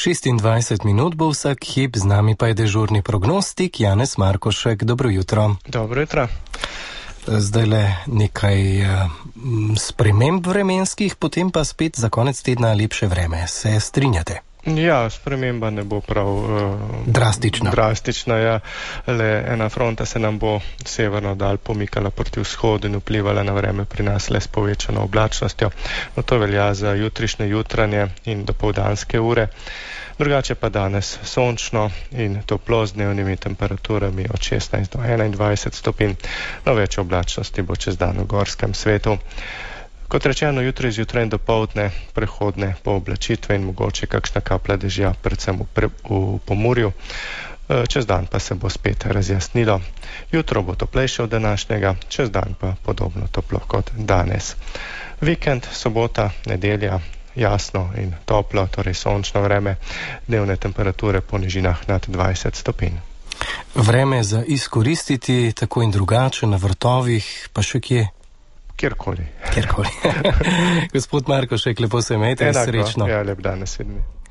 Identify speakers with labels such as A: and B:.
A: 26 minut bo vsak hip, z nami pa je dežurni prognostik Janez Markošek. Dobro jutro.
B: Dobro jutro.
A: Zdaj le nekaj sprememb vremenskih, potem pa spet za konec tedna lepše vreme. Se strinjate?
B: Ja, sprememba ne bo prav drastična. Ja. Le ena fronta se nam bo severno dal pomikala proti vzhodu in vplivala na vreme pri nas le s povečano oblačnostjo. No, to velja za jutrišnje, jutranje in dopoldanske ure. Drugače pa danes sončno in toplo z dnevnimi temperaturami od 16 do 21 stopinj. No, več oblačnosti bo čez dan v gorskem svetu. Kot rečeno, jutri zjutraj in dopoldne prehodne pooblačitve in mogoče kakšna kaplja dežja, predvsem v Pomurju. Čez dan pa se bo spet razjasnilo. Jutro bo toplejše od današnjega, čez dan pa podobno toplo kot danes. Vikend, sobota, nedelja, jasno in toplo, torej sončno vreme, dnevne temperature po nižinah nad 20 stopinj.
A: Vreme za izkoristiti tako in drugače na vrtovih, pa še kje?
B: Kjerkoli.
A: Gospod Markošek, lepo se imejte, srečno.
B: Ja, lep dan, naslednji.